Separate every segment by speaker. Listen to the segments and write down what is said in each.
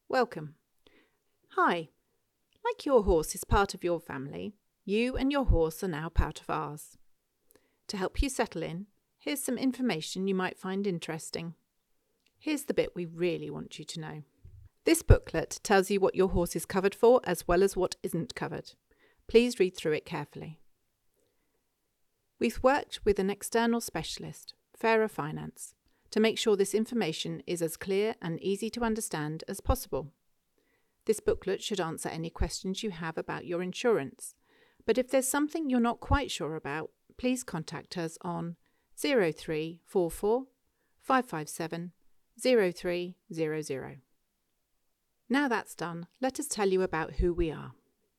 Speaker 1: Welcome. Hi. Like your horse is part of your family, you and your horse are now part of ours. To help you settle in, here's some information you might find interesting. Here's the bit we really want you to know. This booklet tells you what your horse is covered for as well as what isn't covered. Please read through it carefully. We've worked with an external specialist, Fairer Finance, to make sure this information is as clear and easy to understand as possible. This booklet should answer any questions you have about your insurance, but if there's something you're not quite sure about, please contact us on 0344 557 0300. Now that's done, let us tell you about who we are.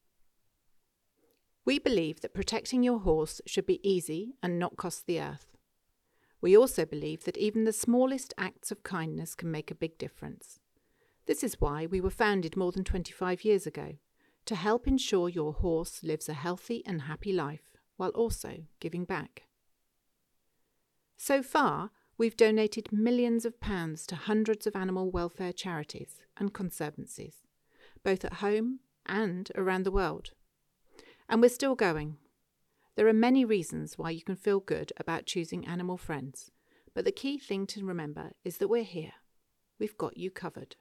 Speaker 1: We believe that protecting your horse should be easy and not cost the earth. We also believe that even the smallest acts of kindness can make a big difference. This is why we were founded more than 25 years ago, to help ensure your horse lives a healthy and happy life while also giving back. So far, we've donated millions of pounds to hundreds of animal welfare charities and conservancies, both at home and around the world. And we're still going. There are many reasons why you can feel good about choosing Animal Friends, but the key thing to remember is that we're here. We've got you covered.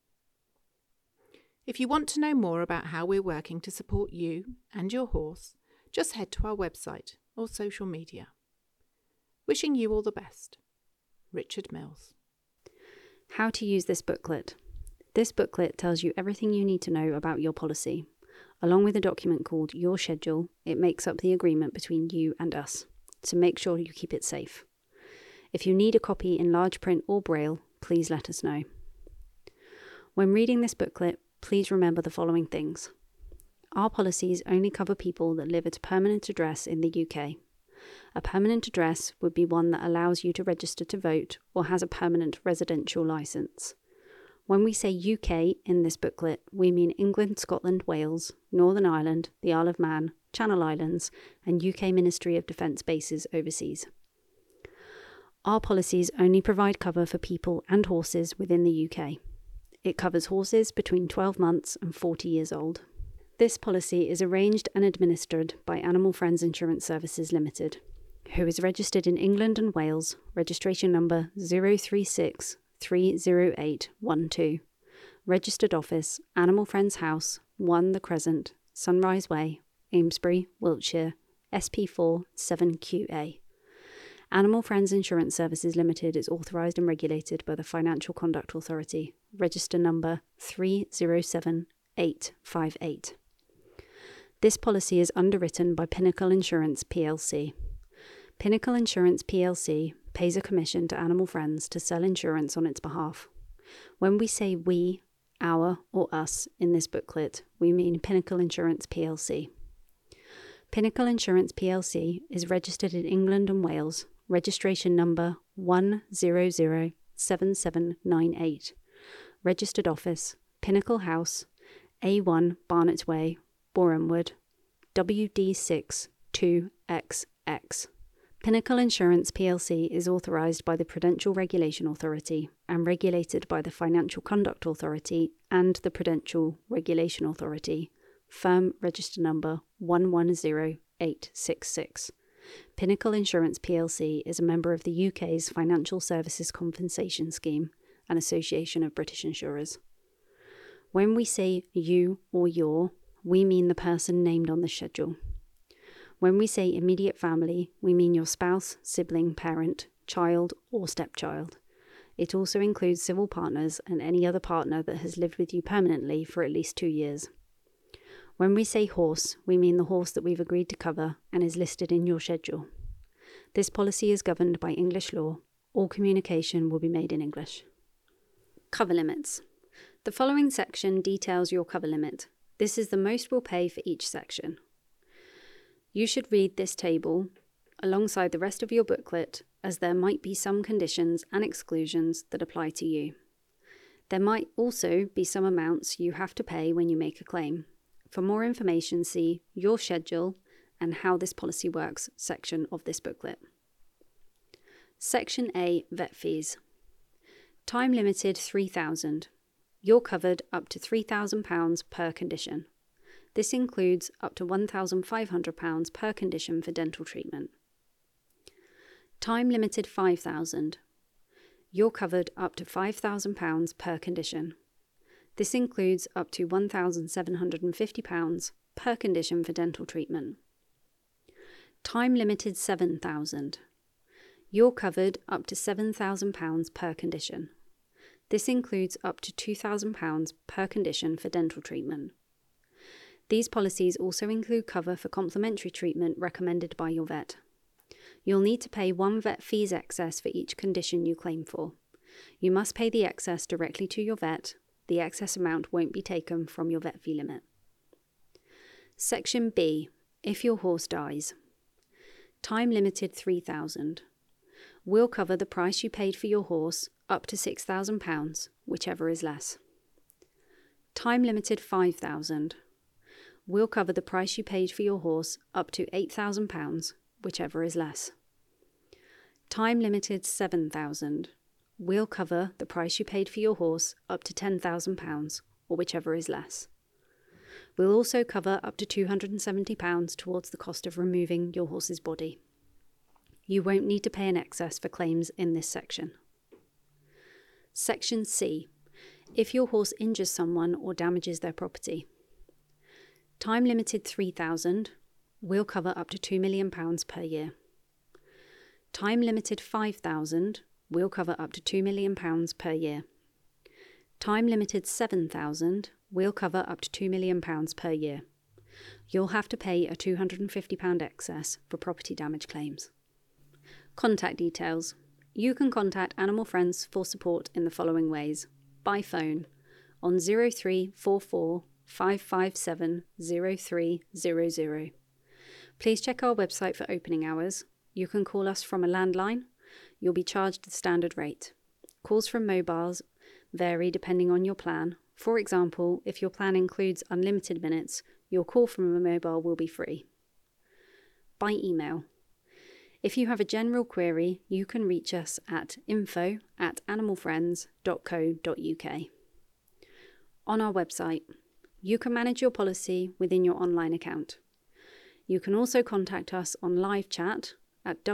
Speaker 1: If you want to know more about how we're working to support you and your horse, just head to our website or social media. Wishing you all the best. Richard Mills.
Speaker 2: How to use this booklet. This booklet tells you everything you need to know about your policy. Along with a document called Your Schedule, it makes up the agreement between you and us, so make sure you keep it safe. If you need a copy in large print or braille, please let us know. When reading this booklet, please remember the following things. Our policies only cover people that live at a permanent address in the UK. A permanent address would be one that allows you to register to vote or has a permanent residential licence. When we say UK in this booklet, we mean England, Scotland, Wales, Northern Ireland, the Isle of Man, Channel Islands, and UK Ministry of Defence bases overseas. Our policies only provide cover for people and horses within the UK. It covers horses between 12 months and 40 years old. This policy is arranged and administered by Animal Friends Insurance Services Limited, who is registered in England and Wales, registration number 036-30812. Registered office, Animal Friends House, 1 The Crescent, Sunrise Way, Amesbury, Wiltshire, SP4 7QA. Animal Friends Insurance Services Limited is authorised and regulated by the Financial Conduct Authority, register number 307858. This policy is underwritten by Pinnacle Insurance plc. Pinnacle Insurance plc pays a commission to Animal Friends to sell insurance on its behalf. When we say we, our, or us in this booklet, we mean Pinnacle Insurance plc. Pinnacle Insurance plc is registered in England and Wales, registration number 1007798. Registered office, Pinnacle House, A1 Barnet Way, Borehamwood, WD6 2XX. Pinnacle Insurance plc is authorised by the Prudential Regulation Authority and regulated by the Financial Conduct Authority and the Prudential Regulation Authority, firm register number 110866. Pinnacle Insurance plc is a member of the UK's Financial Services Compensation Scheme, an association of British insurers. When we say you or your, we mean the person named on the schedule. When we say immediate family, we mean your spouse, sibling, parent, child, or stepchild. It also includes civil partners and any other partner that has lived with you permanently for at least 2 years. When we say horse, we mean the horse that we've agreed to cover and is listed in your schedule. This policy is governed by English law. All communication will be made in English. Cover limits. The following section details your cover limit. This is the most we'll pay for each section. You should read this table alongside the rest of your booklet, as there might be some conditions and exclusions that apply to you. There might also be some amounts you have to pay when you make a claim. For more information, see Your Schedule and How This Policy Works section of this booklet. Section A, Vet Fees. Time limited 3,000. You're covered up to £3,000 per condition. This includes up to £1,500 per condition for dental treatment. Time limited £5,000. You're covered up to £5,000 per condition. This includes up to £1,750 per condition for dental treatment. Time limited £7,000. You're covered up to £7,000 per condition. This includes up to £2,000 per condition for dental treatment. These policies also include cover for complementary treatment recommended by your vet. You'll need to pay one vet fees excess for each condition you claim for. You must pay the excess directly to your vet. The excess amount won't be taken from your vet fee limit. Section B. If your horse dies. Time limited £3,000. We'll cover the price you paid for your horse up to £6,000, whichever is less. Time limited £5,000. We'll cover the price you paid for your horse up to £8,000, whichever is less. Time limited £7,000. We'll cover the price you paid for your horse up to £10,000, or whichever is less. We'll also cover up to £270 towards the cost of removing your horse's body. You won't need to pay an excess for claims in this section. Section C. If your horse injures someone or damages their property. Time limited £3,000. We'll cover up to £2 million per year. Time limited £5,000. We'll cover up to £2 million per year. Time limited £7,000. We'll cover up to £2 million per year. You'll have to pay a £250 excess for property damage claims. Contact details. You can contact Animal Friends for support in the following ways. By phone on 0344 557 0300. Please check our website for opening hours. You can call us from a landline. You'll be charged the standard rate. Calls from mobiles vary depending on your plan. For example, if your plan includes unlimited minutes, your call from a mobile will be free. By email. If you have a general query, you can reach us at info@animalfriends.co.uk. On our website, you can manage your policy within your online account. You can also contact us on live chat at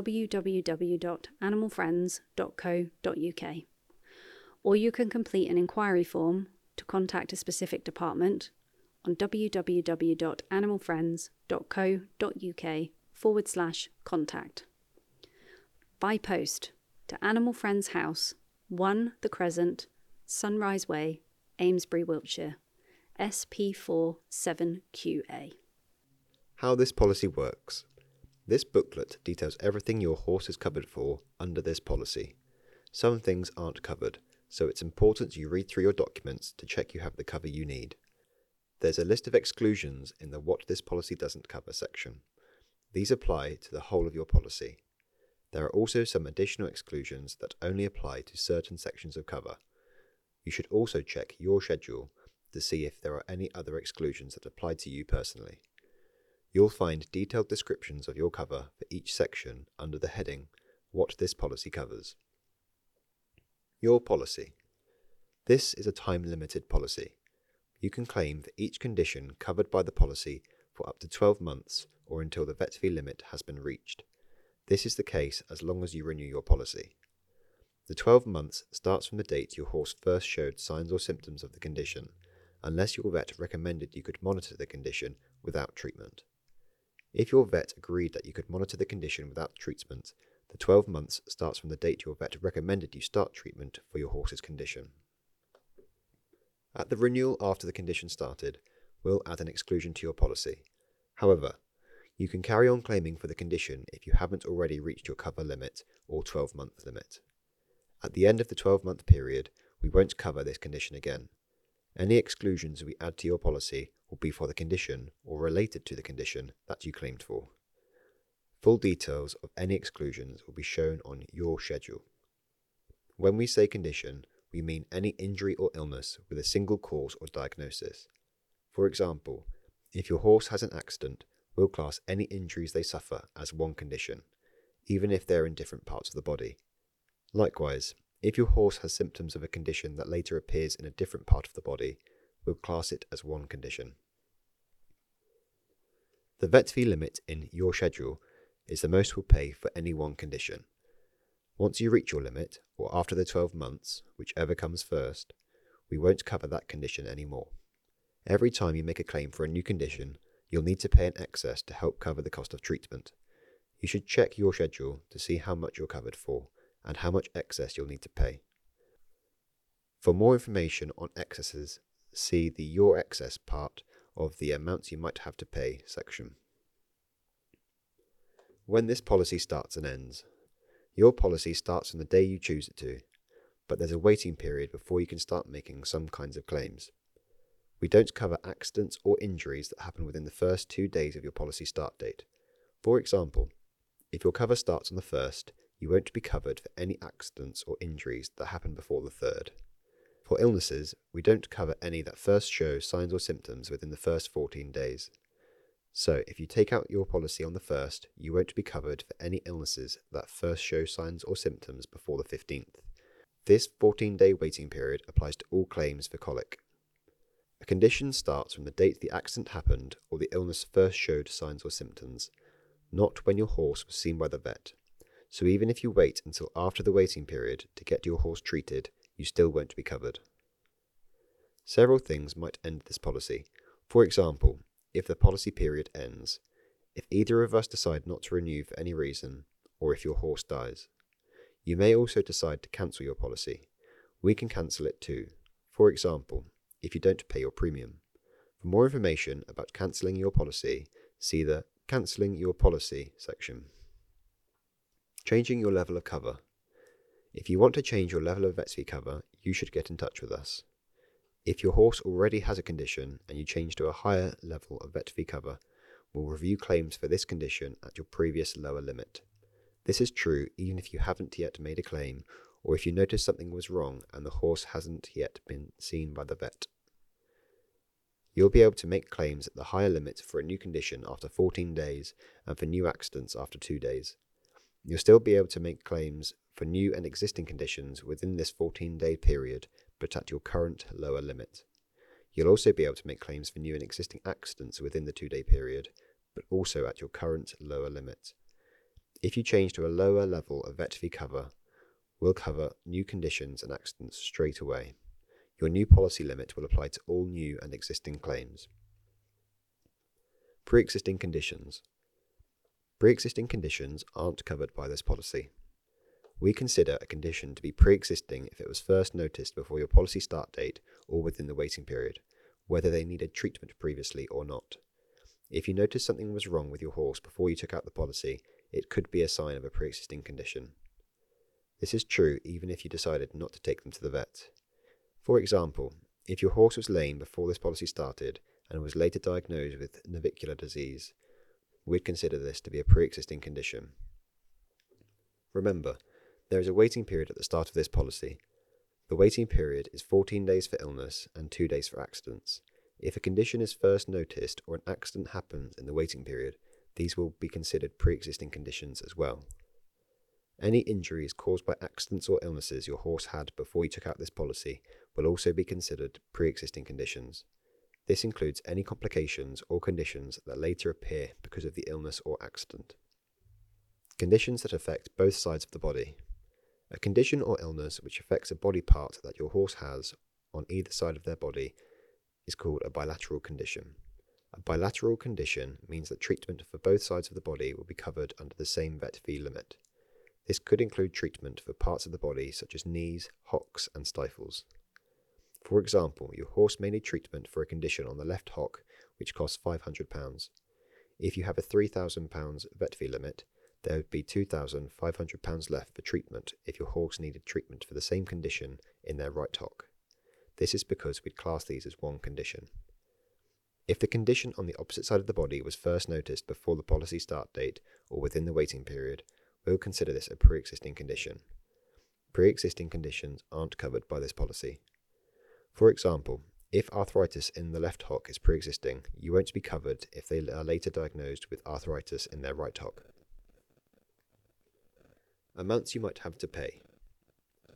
Speaker 2: www.animalfriends.co.uk, or you can complete an inquiry form to contact a specific department on www.animalfriends.co.uk/contact. By post to Animal Friends House, 1 The Crescent, Sunrise Way, Amesbury, Wiltshire, SP4 7QA.
Speaker 3: How this policy works. This booklet details everything your horse is covered for under this policy. Some things aren't covered, so it's important you read through your documents to check you have the cover you need. There's a list of exclusions in the What This Policy Doesn't Cover section. These apply to the whole of your policy. There are also some additional exclusions that only apply to certain sections of cover. You should also check your schedule to see if there are any other exclusions that apply to you personally. You'll find detailed descriptions of your cover for each section under the heading What This Policy Covers. Your policy. This is a time-limited policy. You can claim for each condition covered by the policy for up to 12 months or until the vet fee limit has been reached. This is the case as long as you renew your policy. The 12 months starts from the date your horse first showed signs or symptoms of the condition, unless your vet recommended you could monitor the condition without treatment. If your vet agreed that you could monitor the condition without treatment, the 12 months starts from the date your vet recommended you start treatment for your horse's condition. At the renewal after the condition started, we'll add an exclusion to your policy. However, you can carry on claiming for the condition if you haven't already reached your cover limit or 12-month limit. At the end of the 12-month period, we won't cover this condition again. Any exclusions we add to your policy will be for the condition or related to the condition that you claimed for. Full details of any exclusions will be shown on your schedule. When we say condition, we mean any injury or illness with a single cause or diagnosis. For example, if your horse has an accident, we'll class any injuries they suffer as one condition, even if they're in different parts of the body. Likewise, If your horse has symptoms of a condition that later appears in a different part of the body, we'll class it as one condition. The vet fee limit in your schedule is the most we'll pay for any one condition. Once you reach your limit, or after the 12 months, whichever comes first, we won't cover that condition anymore. Every time you make a claim for a new condition, you'll need to pay an excess to help cover the cost of treatment. You should check your schedule to see how much you're covered for and how much excess you'll need to pay. For more information on excesses, see the Your Excess part of the amounts you might have to pay section. When this policy starts and ends. Your policy starts on the day you choose it to, but there's a waiting period before you can start making some kinds of claims. We don't cover accidents or injuries that happen within the first 2 days of your policy start date. For example, if your cover starts on the 1st, you won't be covered for any accidents or injuries that happen before the 3rd. For illnesses, we don't cover any that first show signs or symptoms within the first 14 days. So, if you take out your policy on the 1st, you won't be covered for any illnesses that first show signs or symptoms before the 15th. This 14-day waiting period applies to all claims for colic. A condition starts from the date the accident happened or the illness first showed signs or symptoms, not when your horse was seen by the vet. So even if you wait until after the waiting period to get your horse treated, you still won't be covered. Several things might end this policy. For example, if the policy period ends, if either of us decide not to renew for any reason, or if your horse dies. You may also decide to cancel your policy. We can cancel it too. For example, if you don't pay your premium. For more information about cancelling your policy, see the Cancelling Your Policy section. Changing your level of cover. If you want to change your level of vet fee cover, you should get in touch with us. If your horse already has a condition and you change to a higher level of vet fee cover, we'll review claims for this condition at your previous lower limit. This is true even if you haven't yet made a claim or if you notice something was wrong and the horse hasn't yet been seen by the vet. You'll be able to make claims at the higher limit for a new condition after 14 days and for new accidents after 2 days. You'll still be able to make claims for new and existing conditions within this 14-day period, but at your current lower limit. You'll also be able to make claims for new and existing accidents within the 2-day period, but also at your current lower limit. If you change to a lower level of vet fee cover, we'll cover new conditions and accidents straight away. Your new policy limit will apply to all new and existing claims. Pre-existing conditions. Pre-existing conditions aren't covered by this policy. We consider a condition to be pre-existing if it was first noticed before your policy start date or within the waiting period, whether they needed treatment previously or not. If you noticed something was wrong with your horse before you took out the policy, it could be a sign of a pre-existing condition. This is true even if you decided not to take them to the vet. For example, if your horse was lame before this policy started and was later diagnosed with navicular disease, we'd consider this to be a pre-existing condition. Remember, there is a waiting period at the start of this policy. The waiting period is 14 days for illness and 2 days for accidents. If a condition is first noticed or an accident happens in the waiting period, these will be considered pre-existing conditions as well. Any injuries caused by accidents or illnesses your horse had before you took out this policy will also be considered pre-existing conditions. This includes any complications or conditions that later appear because of the illness or accident. Conditions that affect both sides of the body. A condition or illness which affects a body part that your horse has on either side of their body is called a bilateral condition. A bilateral condition means that treatment for both sides of the body will be covered under the same vet fee limit. This could include treatment for parts of the body such as knees, hocks, and stifles. For example, your horse may need treatment for a condition on the left hock which costs £500. If you have a £3,000 vet fee limit, there would be £2,500 left for treatment if your horse needed treatment for the same condition in their right hock. This is because we'd class these as one condition. If the condition on the opposite side of the body was first noticed before the policy start date or within the waiting period, we'll consider this a pre-existing condition. Pre-existing conditions aren't covered by this policy. For example, if arthritis in the left hock is pre-existing, you won't be covered if they are later diagnosed with arthritis in their right hock. Amounts you might have to pay.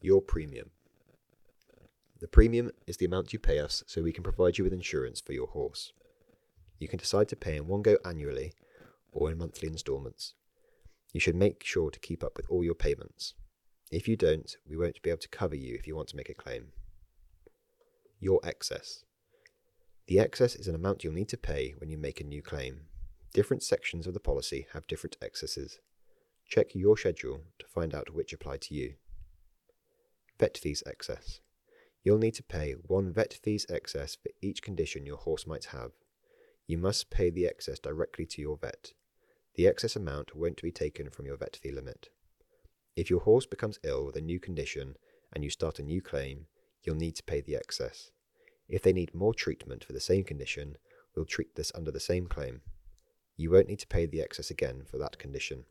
Speaker 3: Your premium. The premium is the amount you pay us so we can provide you with insurance for your horse. You can decide to pay in one go annually or in monthly instalments. You should make sure to keep up with all your payments. If you don't, we won't be able to cover you if you want to make a claim. Your excess. The excess is an amount you'll need to pay when you make a new claim. Different sections of the policy have different excesses. Check your schedule to find out which apply to you. Vet fees excess. You'll need to pay one vet fees excess for each condition your horse might have. You must pay the excess directly to your vet. The excess amount won't be taken from your vet fee limit. If your horse becomes ill with a new condition and you start a new claim, you'll need to pay the excess. If they need more treatment for the same condition, we'll treat this under the same claim. You won't need to pay the excess again for that condition.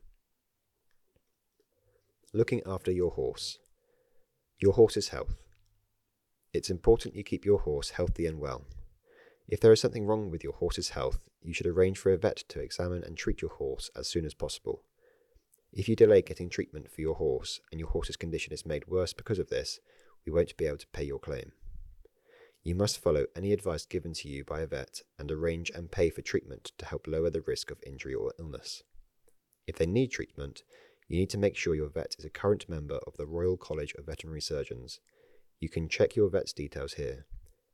Speaker 3: Looking after your horse. Your horse's health. It's important you keep your horse healthy and well. If there is something wrong with your horse's health, you should arrange for a vet to examine and treat your horse as soon as possible. If you delay getting treatment for your horse and your horse's condition is made worse because of this, we won't be able to pay your claim. You must follow any advice given to you by a vet and arrange and pay for treatment to help lower the risk of injury or illness. If they need treatment, you need to make sure your vet is a current member of the Royal College of Veterinary Surgeons. You can check your vet's details here.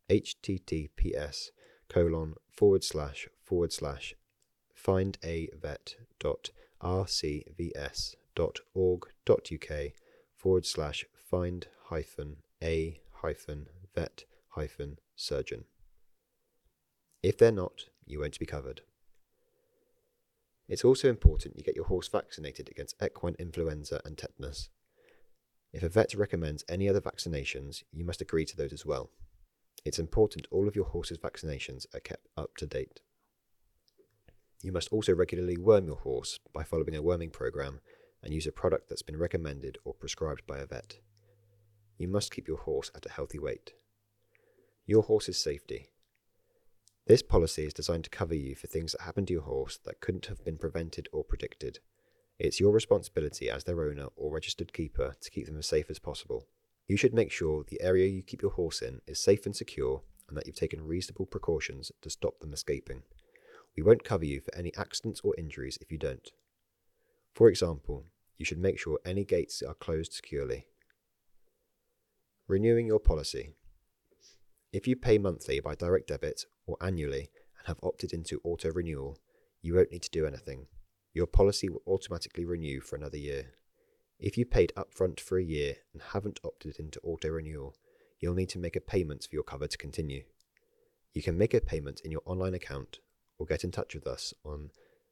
Speaker 3: https://find-a-vet.rcvs.org.uk/find-vet-surgeon. If they're not, you won't be covered. It's also important you get your horse vaccinated against equine influenza and tetanus. If a vet recommends any other vaccinations, you must agree to those as well. It's important all of your horse's vaccinations are kept up to date. You must also regularly worm your horse by following a worming program and use a product that's been recommended or prescribed by a vet. You must keep your horse at a healthy weight. Your horse's safety. This policy is designed to cover you for things that happen to your horse that couldn't have been prevented or predicted. It's your responsibility as their owner or registered keeper to keep them as safe as possible. You should make sure the area you keep your horse in is safe and secure and that you've taken reasonable precautions to stop them escaping. We won't cover you for any accidents or injuries if you don't. For example, you should make sure any gates are closed securely. Renewing your policy. If you pay monthly by direct debit or annually and have opted into auto renewal, you won't need to do anything. Your policy will automatically renew for another year. If you paid upfront for a year and haven't opted into auto renewal, you'll need to make a payment for your cover to continue. You can make a payment in your online account or get in touch with us on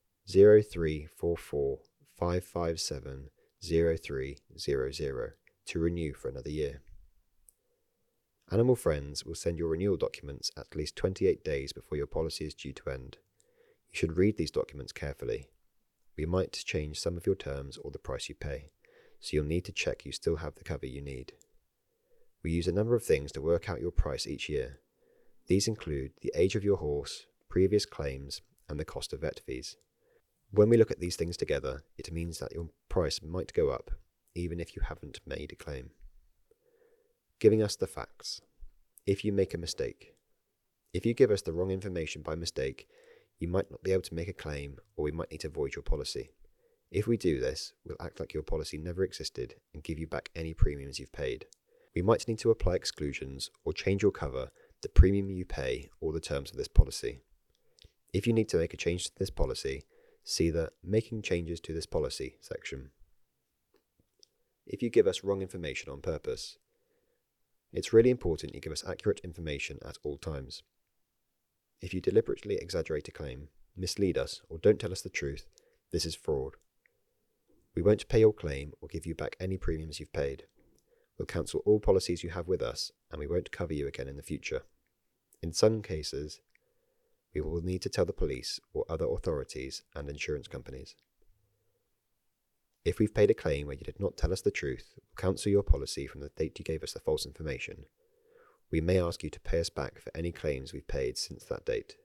Speaker 3: 0344 557 0300 to renew for another year. Animal Friends will send your renewal documents at least 28 days before your policy is due to end. You should read these documents carefully. We might change some of your terms or the price you pay, so you'll need to check you still have the cover you need. We use a number of things to work out your price each year. These include the age of your horse, previous claims, and the cost of vet fees. When we look at these things together, it means that your price might go up, even if you haven't made a claim. Giving us the facts. If you make a mistake. If you give us the wrong information by mistake, you might not be able to make a claim, or we might need to void your policy. If we do this, we'll act like your policy never existed and give you back any premiums you've paid. We might need to apply exclusions or change your cover, the premium you pay, or the terms of this policy. If you need to make a change to this policy, see the Making Changes to this Policy section. If you give us wrong information on purpose. It's really important you give us accurate information at all times. If you deliberately exaggerate a claim, mislead us, or don't tell us the truth, this is fraud. We won't pay your claim or give you back any premiums you've paid. We'll cancel all policies you have with us, and we won't cover you again in the future. In some cases, we will need to tell the police or other authorities and insurance companies. If we've paid a claim where you did not tell us the truth, we'll cancel your policy from the date you gave us the false information. We may ask you to pay us back for any claims we've paid since that date.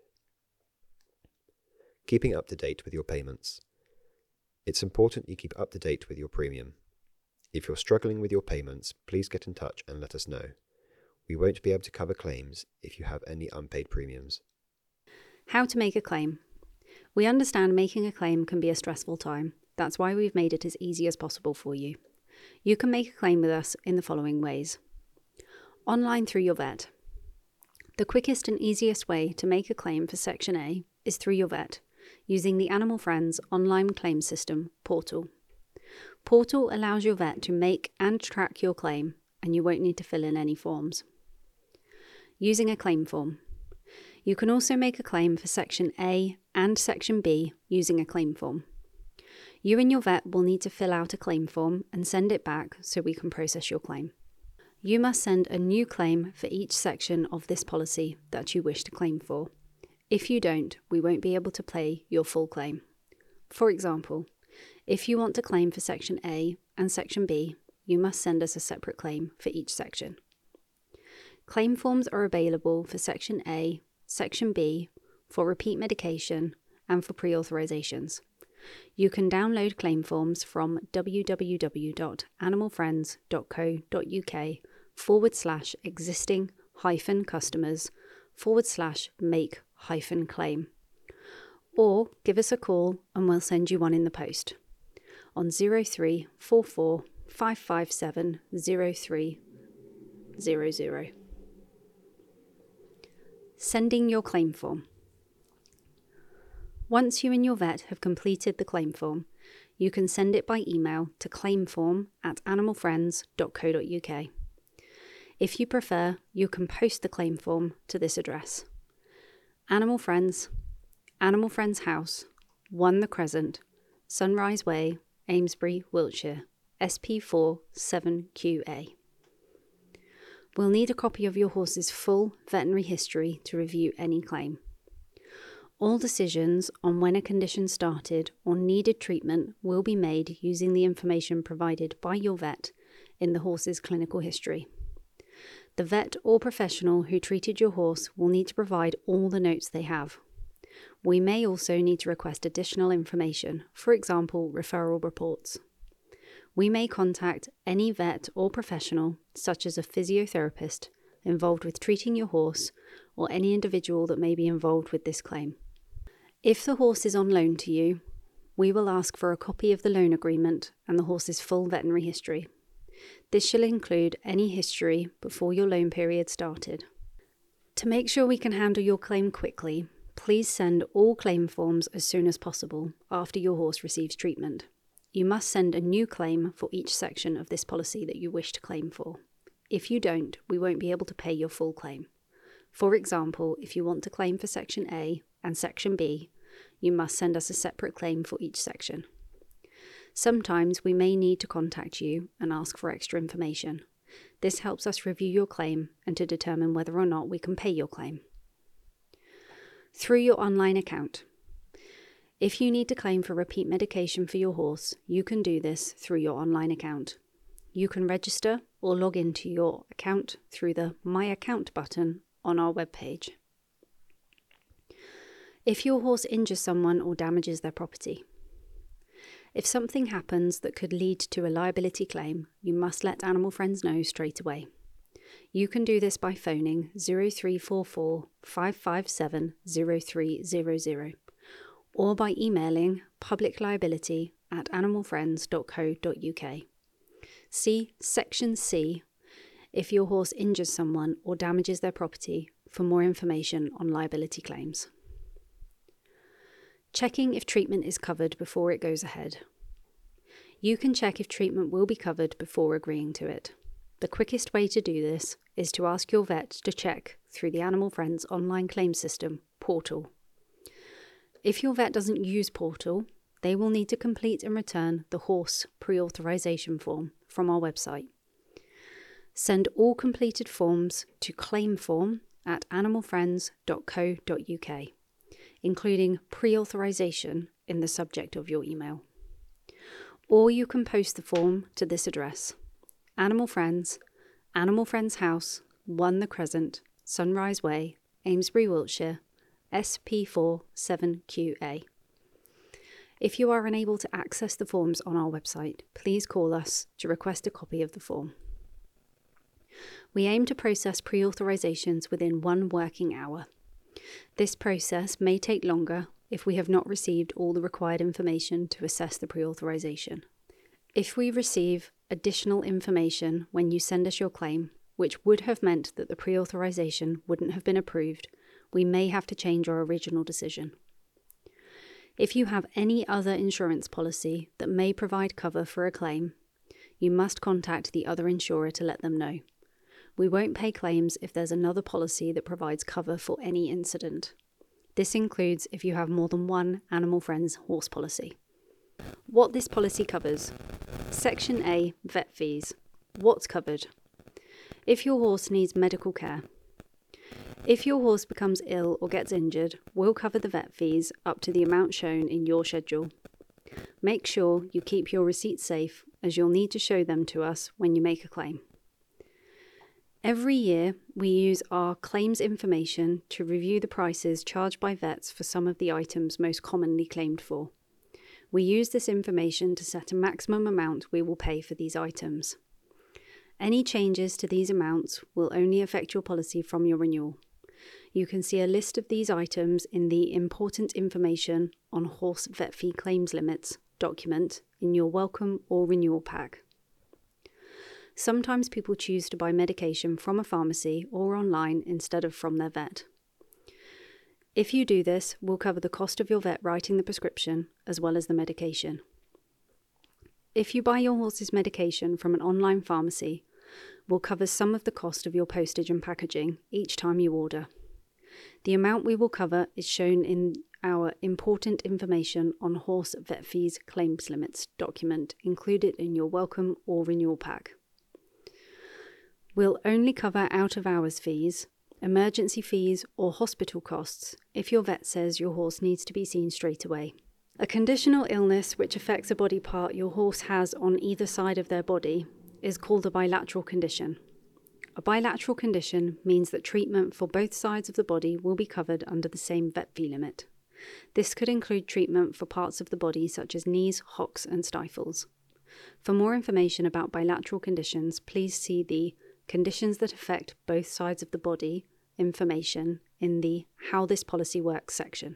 Speaker 3: Keeping up to date with your payments. It's important you keep up to date with your premium. If you're struggling with your payments, please get in touch and let us know. We won't be able to cover claims if you have any unpaid premiums.
Speaker 2: How to make a claim. We understand making a claim can be a stressful time. That's why we've made it as easy as possible for you. You can make a claim with us in the following ways. Online through your vet. The quickest and easiest way to make a claim for Section A is through your vet, using the Animal Friends online claim system, Portal. Portal allows your vet to make and track your claim, and you won't need to fill in any forms. Using a claim form. You can also make a claim for Section A and Section B using a claim form. You and your vet will need to fill out a claim form and send it back so we can process your claim. You must send a new claim for each section of this policy that you wish to claim for. If you don't, we won't be able to pay your full claim. For example, if you want to claim for Section A and Section B, you must send us a separate claim for each section. Claim forms are available for Section A, Section B, for repeat medication, and for pre-authorizations. You can download claim forms from www.animalfriends.co.uk/existing-customers/make-claim. Or give us a call and we'll send you one in the post on 0344 557 0300. Sending your claim form. Once you and your vet have completed the claim form, you can send it by email to claimform@animalfriends.co.uk. If you prefer, you can post the claim form to this address: Animal Friends, Animal Friends House, 1 The Crescent, Sunrise Way, Amesbury, Wiltshire, SP4 7QA. We'll need a copy of your horse's full veterinary history to review any claim. All decisions on when a condition started or needed treatment will be made using the information provided by your vet in the horse's clinical history. The vet or professional who treated your horse will need to provide all the notes they have. We may also need to request additional information, for example, referral reports. We may contact any vet or professional, such as a physiotherapist, involved with treating your horse, or any individual that may be involved with this claim. If the horse is on loan to you, we will ask for a copy of the loan agreement and the horse's full veterinary history. This shall include any history before your loan period started. To make sure we can handle your claim quickly, please send all claim forms as soon as possible after your horse receives treatment. You must send a new claim for each section of this policy that you wish to claim for. If you don't, we won't be able to pay your full claim. For example, if you want to claim for Section A and Section B, you must send us a separate claim for each section. Sometimes we may need to contact you and ask for extra information. This helps us review your claim and to determine whether or not we can pay your claim. Through your online account. If you need to claim for repeat medication for your horse, you can do this through your online account. You can register or log into your account through the My Account button on our webpage. If your horse injures someone or damages their property. If something happens that could lead to a liability claim, you must let Animal Friends know straight away. You can do this by phoning 0344 557 0300 or by emailing publicliability@animalfriends.co.uk. See Section C if your horse injures someone or damages their property for more information on liability claims. Checking if treatment is covered before it goes ahead. You can check if treatment will be covered before agreeing to it. The quickest way to do this is to ask your vet to check through the Animal Friends online claim system, Portal. If your vet doesn't use Portal, they will need to complete and return the horse pre-authorization form from our website. Send all completed forms to claimform@animalfriends.co.uk, including pre-authorization in the subject of your email. Or you can post the form to this address: Animal Friends, Animal Friends House, 1 The Crescent, Sunrise Way, Amesbury, Wiltshire, SP4 7QA. If you are unable to access the forms on our website, please call us to request a copy of the form. We aim to process pre-authorisations within 1 working hour. This process may take longer if we have not received all the required information to assess the pre-authorisation. If we receive additional information when you send us your claim, which would have meant that the pre-authorisation wouldn't have been approved, we may have to change our original decision. If you have any other insurance policy that may provide cover for a claim, you must contact the other insurer to let them know. We won't pay claims if there's another policy that provides cover for any incident. This includes if you have more than one Animal Friends horse policy. What this policy covers. Section A, vet fees. What's covered? If your horse needs medical care. If your horse becomes ill or gets injured, we'll cover the vet fees up to the amount shown in your schedule. Make sure you keep your receipts safe, as you'll need to show them to us when you make a claim. Every year, we use our claims information to review the prices charged by vets for some of the items most commonly claimed for. We use this information to set a maximum amount we will pay for these items. Any changes to these amounts will only affect your policy from your renewal. You can see a list of these items in the Important Information on Horse Vet Fee Claims Limits document in your welcome or renewal pack. Sometimes people choose to buy medication from a pharmacy or online instead of from their vet. If you do this, we'll cover the cost of your vet writing the prescription as well as the medication. If you buy your horse's medication from an online pharmacy, we'll cover some of the cost of your postage and packaging each time you order. The amount we will cover is shown in our Important Information on Horse Vet Fees Claims Limits document included in your welcome or renewal pack. We'll only cover out-of-hours fees, emergency fees or hospital costs if your vet says your horse needs to be seen straight away. A conditional illness which affects a body part your horse has on either side of their body is called a bilateral condition. A bilateral condition means that treatment for both sides of the body will be covered under the same vet fee limit. This could include treatment for parts of the body such as knees, hocks and stifles. For more information about bilateral conditions, please see the Conditions that affect both sides of the body information in the How this policy works section.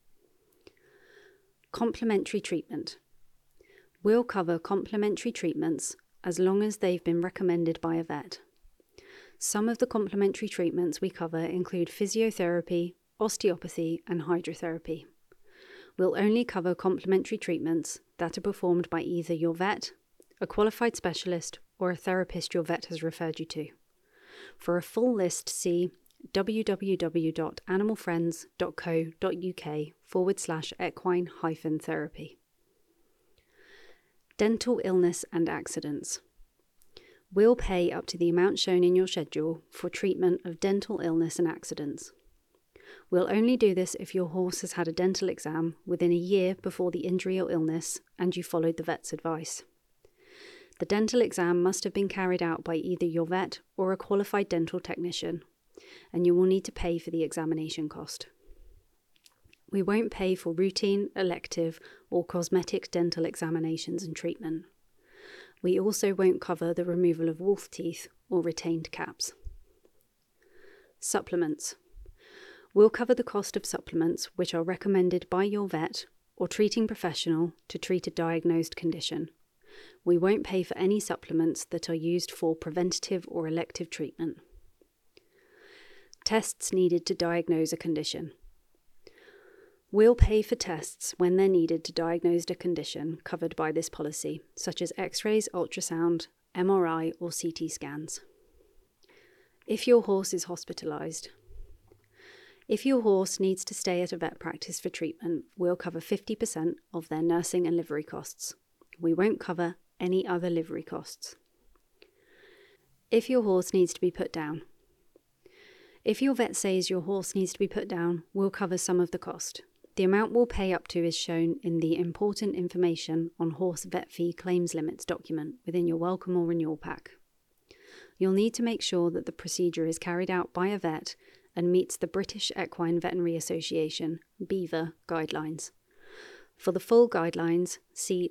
Speaker 2: Complementary treatment. We'll cover complementary treatments as long as they've been recommended by a vet. Some of the complementary treatments we cover include physiotherapy, osteopathy, and hydrotherapy. We'll only cover complementary treatments that are performed by either your vet, a qualified specialist, or a therapist your vet has referred you to. For a full list, see www.animalfriends.co.uk/equine-therapy. Dental illness and accidents. We'll pay up to the amount shown in your schedule for treatment of dental illness and accidents. We'll only do this if your horse has had a dental exam within a year before the injury or illness and you followed the vet's advice. The dental exam must have been carried out by either your vet or a qualified dental technician, and you will need to pay for the examination cost. We won't pay for routine, elective, or cosmetic dental examinations and treatment. We also won't cover the removal of wolf teeth or retained caps. Supplements. We'll cover the cost of supplements which are recommended by your vet or treating professional to treat a diagnosed condition. We won't pay for any supplements that are used for preventative or elective treatment. Tests needed to diagnose a condition. We'll pay for tests when they're needed to diagnose a condition covered by this policy, such as X-rays, ultrasound, MRI, or CT scans. If your horse is hospitalised. If your horse needs to stay at a vet practice for treatment, we'll cover 50% of their nursing and livery costs. We won't cover any other livery costs. If your horse needs to be put down. If your vet says your horse needs to be put down, we'll cover some of the cost. The amount we'll pay up to is shown in the Important Information on Horse Vet Fee Claims Limits document within your welcome or renewal pack. You'll need to make sure that the procedure is carried out by a vet and meets the British Equine Veterinary Association, BEVA, guidelines. For the full guidelines, see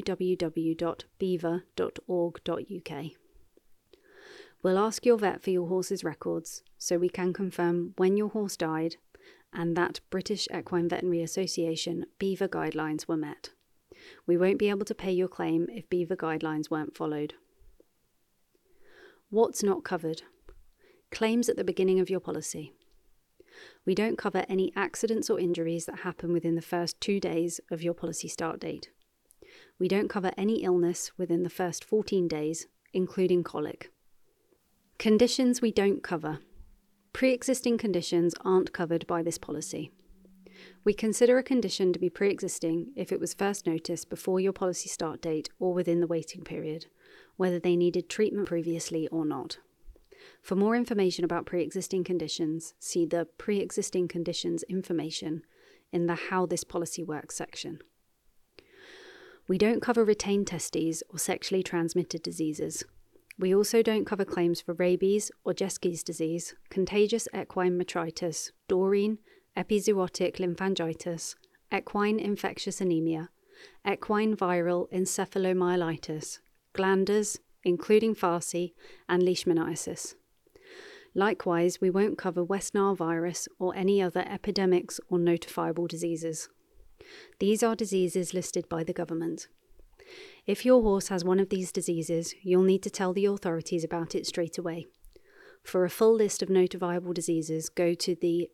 Speaker 2: www.beaver.org.uk. We'll ask your vet for your horse's records so we can confirm when your horse died and that British Equine Veterinary Association Beaver guidelines were met. We won't be able to pay your claim if Beaver guidelines weren't followed. What's not covered? Claims at the beginning of your policy. We don't cover any accidents or injuries that happen within the first 2 days of your policy start date. We don't cover any illness within the first 14 days, including colic. Conditions we don't cover. Pre-existing conditions aren't covered by this policy. We consider a condition to be pre-existing if it was first noticed before your policy start date or within the waiting period, whether they needed treatment previously or not. For more information about pre-existing conditions, see the Pre-existing Conditions information in the How This Policy Works section. We don't cover retained testes or sexually transmitted diseases. We also don't cover claims for rabies or Jeski's disease, contagious equine metritis, dorine, epizootic lymphangitis, equine infectious anemia, equine viral encephalomyelitis, glanders, including Farsi, and leishmaniasis. Likewise, we won't cover West Nile virus or any other epidemics or notifiable diseases. These are diseases listed by the government. If your horse has one of these diseases, you'll need to tell the authorities about it straight away. For a full list of notifiable diseases, go to the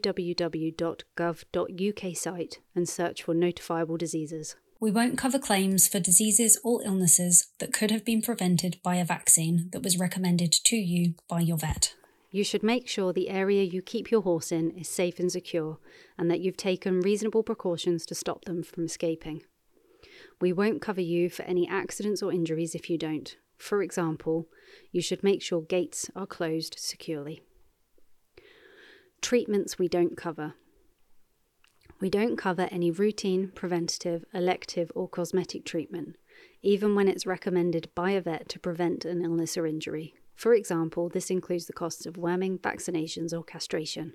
Speaker 2: www.gov.uk site and search for notifiable diseases. We won't cover claims for diseases or illnesses that could have been prevented by a vaccine that was recommended to you by your vet. You should make sure the area you keep your horse in is safe and secure, and that you've taken reasonable precautions to stop them from escaping. We won't cover you for any accidents or injuries if you don't. For example, you should make sure gates are closed securely. Treatments we don't cover. We don't cover any routine, preventative, elective or cosmetic treatment, even when it's recommended by a vet to prevent an illness or injury. For example, this includes the costs of worming, vaccinations or castration.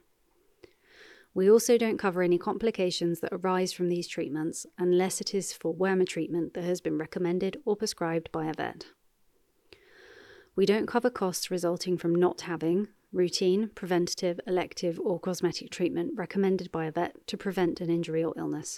Speaker 2: We also don't cover any complications that arise from these treatments unless it is for wormer treatment that has been recommended or prescribed by a vet. We don't cover costs resulting from not having routine, preventative, elective or cosmetic treatment recommended by a vet to prevent an injury or illness.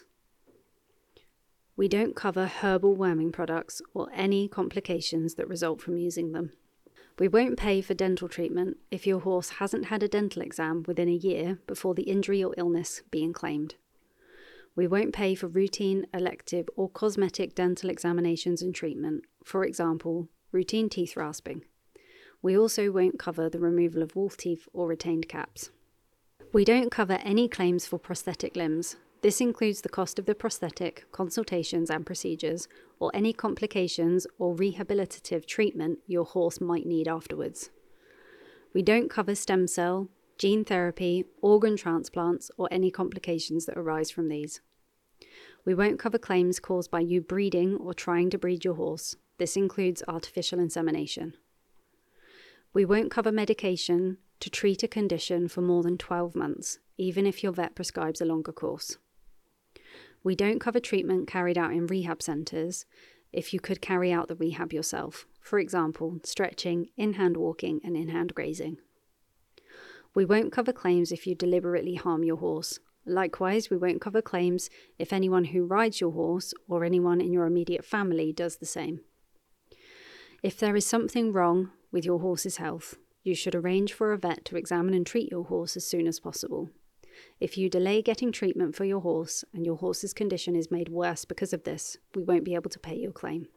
Speaker 2: We don't cover herbal worming products or any complications that result from using them. We won't pay for dental treatment if your horse hasn't had a dental exam within a year before the injury or illness being claimed. We won't pay for routine, elective or cosmetic dental examinations and treatment, for example, routine teeth rasping. We also won't cover the removal of wolf teeth or retained caps. We don't cover any claims for prosthetic limbs. This includes the cost of the prosthetic, consultations and procedures, or any complications or rehabilitative treatment your horse might need afterwards. We don't cover stem cell, gene therapy, organ transplants, or any complications that arise from these. We won't cover claims caused by you breeding or trying to breed your horse. This includes artificial insemination. We won't cover medication to treat a condition for more than 12 months, even if your vet prescribes a longer course. We don't cover treatment carried out in rehab centres if you could carry out the rehab yourself, for example, stretching, in-hand walking and in-hand grazing. We won't cover claims if you deliberately harm your horse. Likewise, we won't cover claims if anyone who rides your horse or anyone in your immediate family does the same. If there is something wrong with your horse's health, you should arrange for a vet to examine and treat your horse as soon as possible. If you delay getting treatment for your horse and your horse's condition is made worse because of this, we won't be able to pay your claim.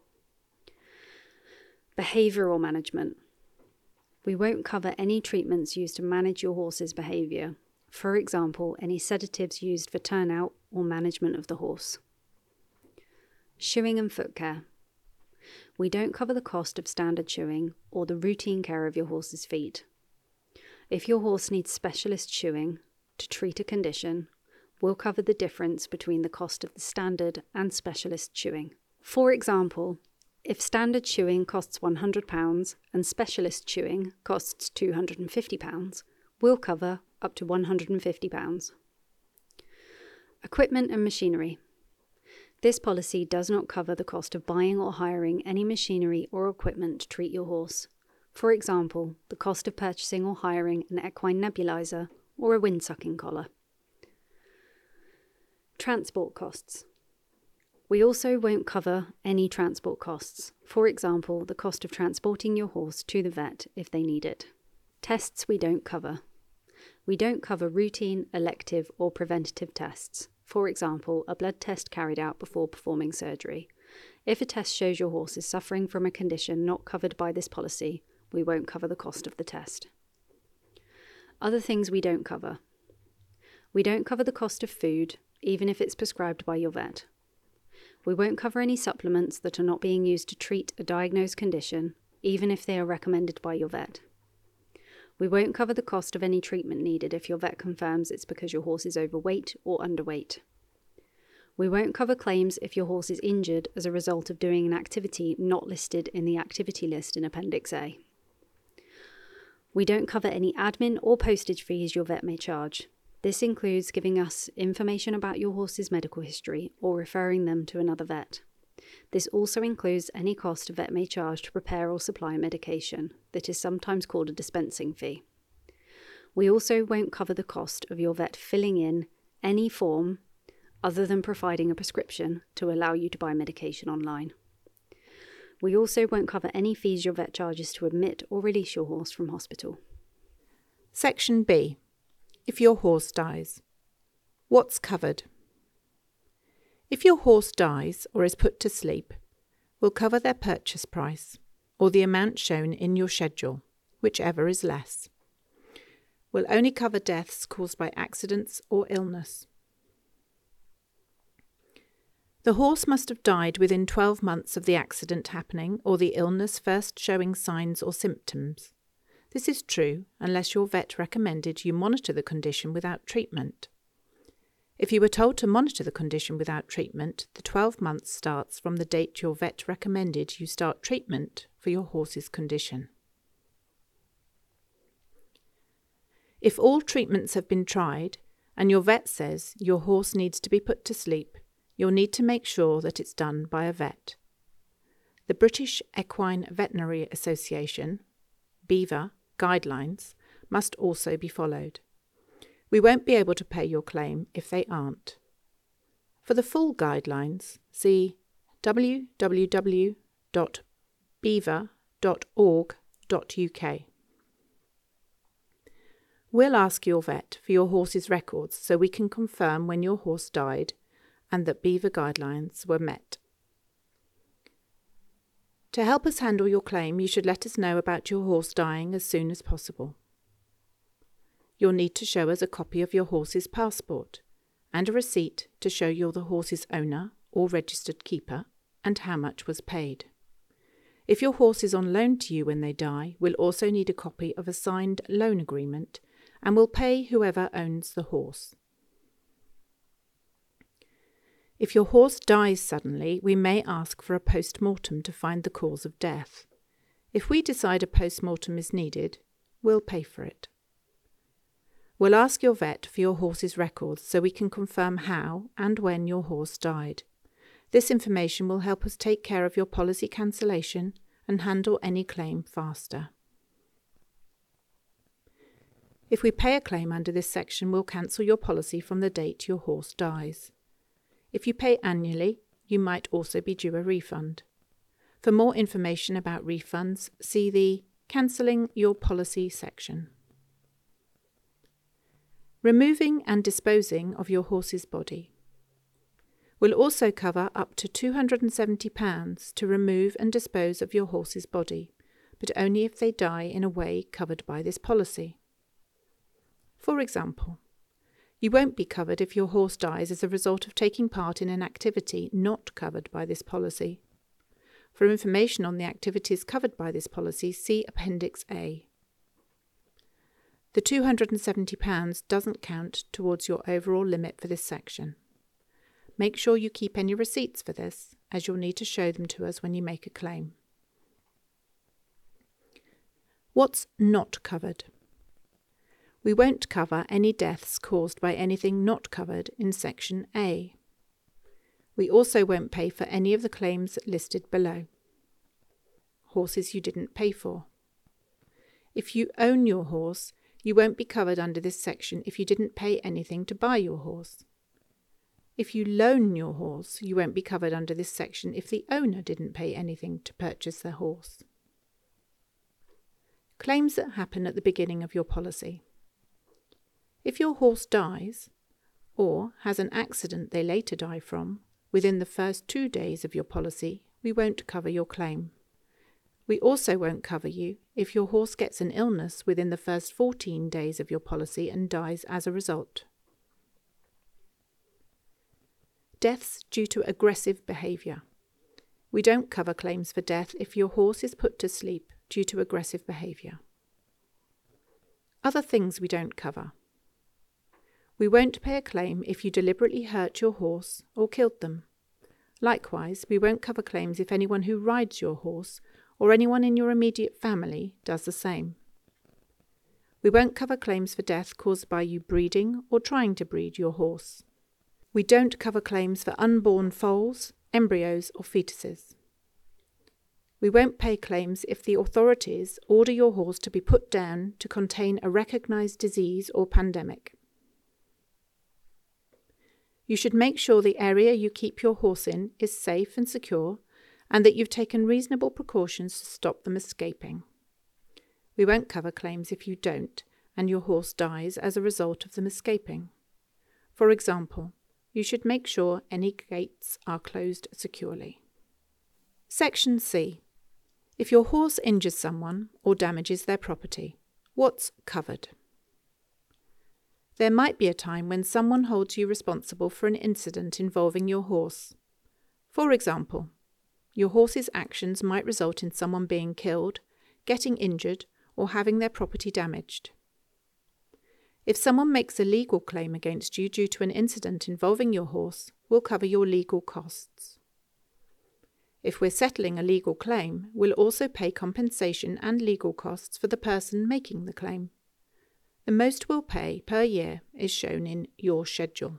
Speaker 2: Behavioural management. We won't cover any treatments used to manage your horse's behaviour. For example, any sedatives used for turnout or management of the horse. Shoeing and foot care. We don't cover the cost of standard shoeing or the routine care of your horse's feet. If your horse needs specialist shoeing to treat a condition, we'll cover the difference between the cost of the standard and specialist shoeing. For example, if standard shoeing costs £100 and specialist shoeing costs £250, we'll cover up to £150. Equipment and machinery. This policy does not cover the cost of buying or hiring any machinery or equipment to treat your horse. For example, the cost of purchasing or hiring an equine nebulizer or a wind-sucking collar. Transport costs. We also won't cover any transport costs. For example, the cost of transporting your horse to the vet if they need it. Tests we don't cover. We don't cover routine, elective or preventative tests. For example, a blood test carried out before performing surgery. If a test shows your horse is suffering from a condition not covered by this policy, we won't cover the cost of the test. Other things we don't cover. We don't cover the cost of food, even if it's prescribed by your vet. We won't cover any supplements that are not being used to treat a diagnosed condition, even if they are recommended by your vet. We won't cover the cost of any treatment needed if your vet confirms it's because your horse is overweight or underweight. We won't cover claims if your horse is injured as a result of doing an activity not listed in the activity list in Appendix A. We don't cover any admin or postage fees your vet may charge. This includes giving us information about your horse's medical history or referring them to another vet. This also includes any cost a vet may charge to prepare or supply medication, that is sometimes called a dispensing fee. We also won't cover the cost of your vet filling in any form other than providing a prescription to allow you to buy medication online. We also won't cover any fees your vet charges to admit or release your horse from hospital.
Speaker 1: Section B. If your horse dies. What's covered? If your horse dies or is put to sleep, we'll cover their purchase price or the amount shown in your schedule, whichever is less. We'll only cover deaths caused by accidents or illness. The horse must have died within 12 months of the accident happening or the illness first showing signs or symptoms. This is true unless your vet recommended you monitor the condition without treatment. If you were told to monitor the condition without treatment, the 12 months starts from the date your vet recommended you start treatment for your horse's condition. If all treatments have been tried and your vet says your horse needs to be put to sleep, you'll need to make sure that it's done by a vet. The British Equine Veterinary Association, BEVA, guidelines must also be followed. We won't be able to pay your claim if they aren't. For the full guidelines, see www.beva.org.uk. We'll ask your vet for your horse's records so we can confirm when your horse died and that BEVA guidelines were met. To help us handle your claim, you should let us know about your horse dying as soon as possible. You'll need to show us a copy of your horse's passport and a receipt to show you're the horse's owner or registered keeper and how much was paid. If your horse is on loan to you when they die, we'll also need a copy of a signed loan agreement and we'll pay whoever owns the horse. If your horse dies suddenly, we may ask for a post-mortem to find the cause of death. If we decide a post-mortem is needed, we'll pay for it. We'll ask your vet for your horse's records so we can confirm how and when your horse died. This information will help us take care of your policy cancellation and handle any claim faster. If we pay a claim under this section, we'll cancel your policy from the date your horse dies. If you pay annually, you might also be due a refund. For more information about refunds, see the Cancelling Your Policy section. Removing and disposing of your horse's body. We'll also cover up to £270 to remove and dispose of your horse's body, but only if they die in a way covered by this policy. For example, you won't be covered if your horse dies as a result of taking part in an activity not covered by this policy. For information on the activities covered by this policy, see Appendix A. The £270 doesn't count towards your overall limit for this section. Make sure you keep any receipts for this, as you'll need to show them to us when you make a claim. What's not covered? We won't cover any deaths caused by anything not covered in Section A. We also won't pay for any of the claims listed below. Horses you didn't pay for. If you own your horse, you won't be covered under this section if you didn't pay anything to buy your horse. If you loan your horse, you won't be covered under this section if the owner didn't pay anything to purchase their horse. Claims that happen at the beginning of your policy. If your horse dies, or has an accident they later die from, within the first 2 days of your policy, we won't cover your claim. We also won't cover you if your horse gets an illness within the first 14 days of your policy and dies as a result. Deaths due to aggressive behaviour. We don't cover claims for death if your horse is put to sleep due to aggressive behaviour. Other things we don't cover. We won't pay a claim if you deliberately hurt your horse or killed them. Likewise, we won't cover claims if anyone who rides your horse or anyone in your immediate family does the same. We won't cover claims for death caused by you breeding or trying to breed your horse. We don't cover claims for unborn foals, embryos or fetuses. We won't pay claims if the authorities order your horse to be put down to contain a recognised disease or pandemic. You should make sure the area you keep your horse in is safe and secure, and that you've taken reasonable precautions to stop them escaping. We won't cover claims if you don't, and your horse dies as a result of them escaping. For example, you should make sure any gates are closed securely. Section C. If your horse injures someone or damages their property, what's covered? There might be a time when someone holds you responsible for an incident involving your horse. For example, your horse's actions might result in someone being killed, getting injured, or having their property damaged. If someone makes a legal claim against you due to an incident involving your horse, we'll cover your legal costs. If we're settling a legal claim, we'll also pay compensation and legal costs for the person making the claim. The most we'll pay per year is shown in your schedule.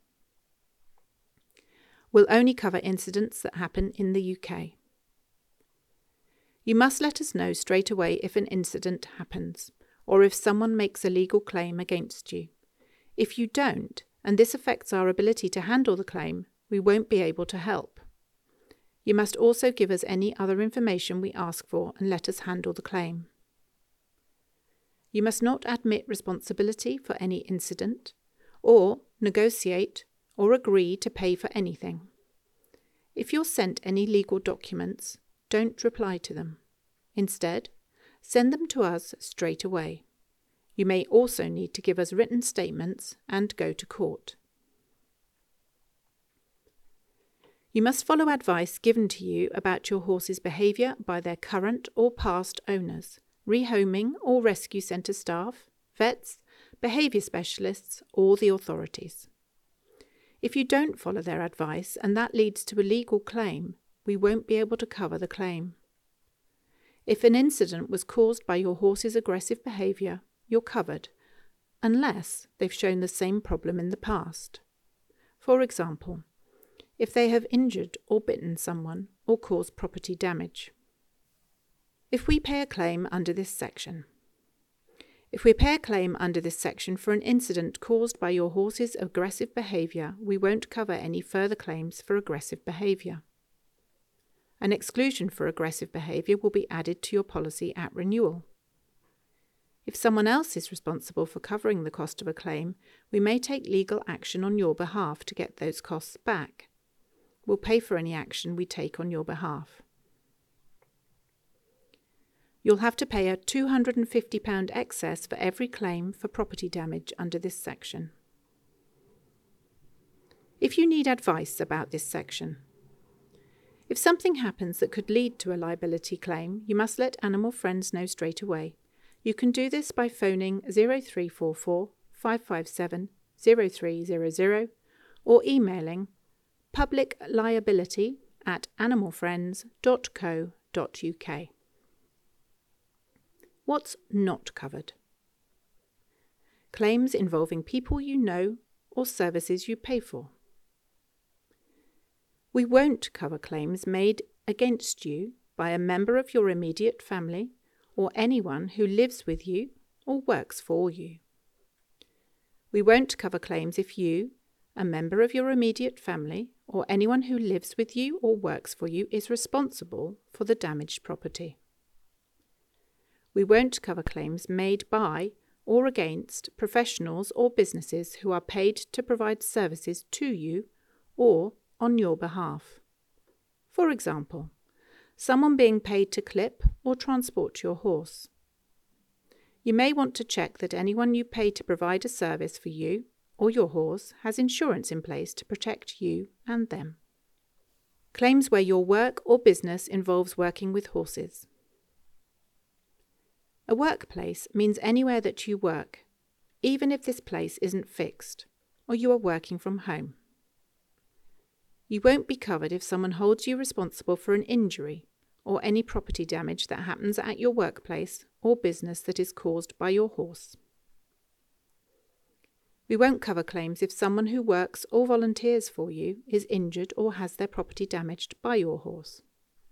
Speaker 1: We'll only cover incidents that happen in the UK. You must let us know straight away if an incident happens, or if someone makes a legal claim against you. If you don't, and this affects our ability to handle the claim, we won't be able to help. You must also give us any other information we ask for and let us handle the claim. You must not admit responsibility for any incident, or negotiate or agree to pay for anything. If you're sent any legal documents, don't reply to them. Instead, send them to us straight away. You may also need to give us written statements and go to court. You must follow advice given to you about your horse's behaviour by their current or past owners, rehoming or rescue centre staff, vets, behaviour specialists, or the authorities. If you don't follow their advice and that leads to a legal claim, we won't be able to cover the claim. If an incident was caused by your horse's aggressive behaviour, you're covered, unless they've shown the same problem in the past. For example, if they have injured or bitten someone or caused property damage. If we pay a claim under this section. If we pay a claim under this section for an incident caused by your horse's aggressive behaviour, we won't cover any further claims for aggressive behaviour. An exclusion for aggressive behaviour will be added to your policy at renewal. If someone else is responsible for covering the cost of a claim, we may take legal action on your behalf to get those costs back. We'll pay for any action we take on your behalf. You'll have to pay a £250 excess for every claim for property damage under this section. If you need advice about this section. If something happens that could lead to a liability claim, you must let Animal Friends know straight away. You can do this by phoning 0344 557 0300 or emailing publicliability@animalfriends.co.uk. What's not covered? Claims involving people you know or services you pay for. We won't cover claims made against you by a member of your immediate family or anyone who lives with you or works for you. We won't cover claims if you, a member of your immediate family, or anyone who lives with you or works for you is responsible for the damaged property. We won't cover claims made by or against professionals or businesses who are paid to provide services to you or on your behalf. For example, someone being paid to clip or transport your horse. You may want to check that anyone you pay to provide a service for you or your horse has insurance in place to protect you and them. Claims where your work or business involves working with horses. A workplace means anywhere that you work, even if this place isn't fixed or you are working from home. You won't be covered if someone holds you responsible for an injury or any property damage that happens at your workplace or business that is caused by your horse. We won't cover claims if someone who works or volunteers for you is injured or has their property damaged by your horse.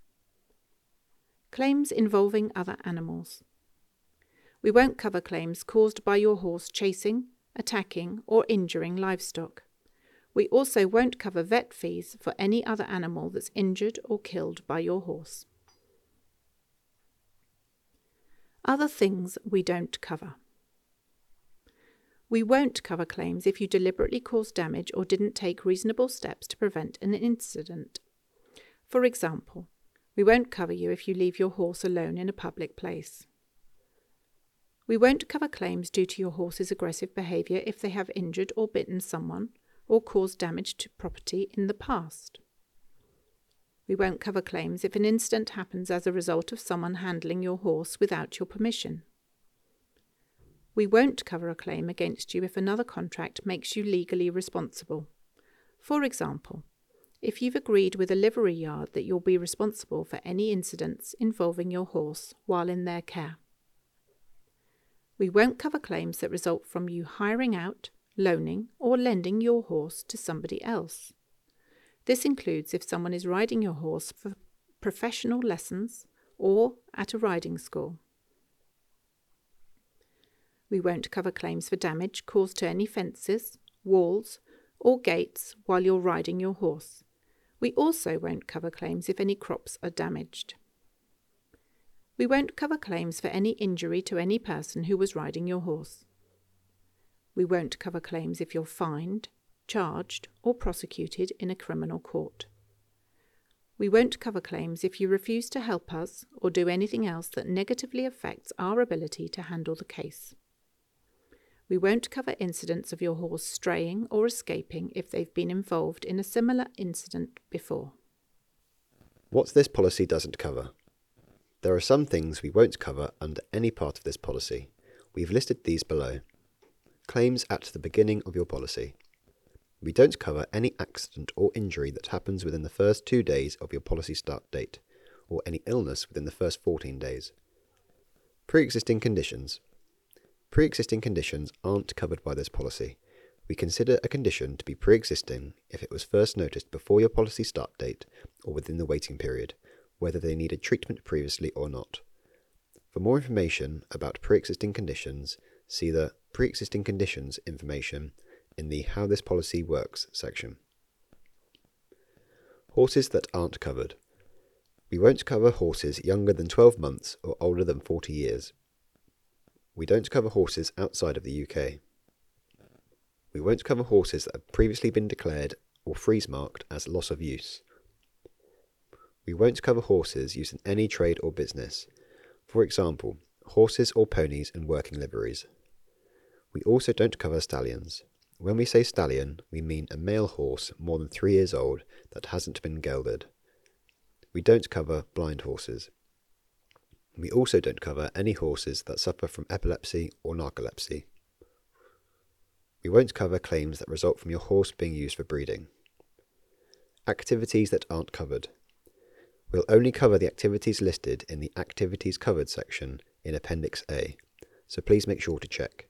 Speaker 1: Claims involving other animals. We won't cover claims caused by your horse chasing, attacking, or injuring livestock. We also won't cover vet fees for any other animal that's injured or killed by your horse. Other things we don't cover. We won't cover claims if you deliberately caused damage or didn't take reasonable steps to prevent an incident. For example, we won't cover you if you leave your horse alone in a public place. We won't cover claims due to your horse's aggressive behaviour if they have injured or bitten someone or caused damage to property in the past. We won't cover claims if an incident happens as a result of someone handling your horse without your permission. We won't cover a claim against you if another contract makes you legally responsible. For example, if you've agreed with a livery yard that you'll be responsible for any incidents involving your horse while in their care. We won't cover claims that result from you hiring out, loaning, or lending your horse to somebody else. This includes if someone is riding your horse for professional lessons or at a riding school. We won't cover claims for damage caused to any fences, walls, or gates while you're riding your horse. We also won't cover claims if any crops are damaged. We won't cover claims for any injury to any person who was riding your horse. We won't cover claims if you're fined, charged, or prosecuted in a criminal court. We won't cover claims if you refuse to help us or do anything else that negatively affects our ability to handle the case. We won't cover incidents of your horse straying or escaping if they've been involved in a similar incident before.
Speaker 3: What this policy doesn't cover. There are some things we won't cover under any part of this policy. We've listed these below. Claims at the beginning of your policy. We don't cover any accident or injury that happens within the first 2 days of your policy start date, or any illness within the first 14 days. Pre-existing conditions. Pre-existing conditions aren't covered by this policy. We consider a condition to be pre-existing if it was first noticed before your policy start date or within the waiting period, whether they needed treatment previously or not. For more information about pre-existing conditions, see the Pre-existing conditions information in the How this policy works section. Horses that aren't covered. We won't cover horses younger than 12 months or older than 40 years. We don't cover horses outside of the UK. We won't cover horses that have previously been declared or freeze marked as loss of use. We won't cover horses used in any trade or business, for example, horses or ponies in working liveries. We also don't cover stallions. When we say stallion, we mean a male horse more than 3 years old that hasn't been gelded. We don't cover blind horses. We also don't cover any horses that suffer from epilepsy or narcolepsy. We won't cover claims that result from your horse being used for breeding. Activities that aren't covered. We'll only cover the activities listed in the Activities Covered section in Appendix A, so please make sure to check.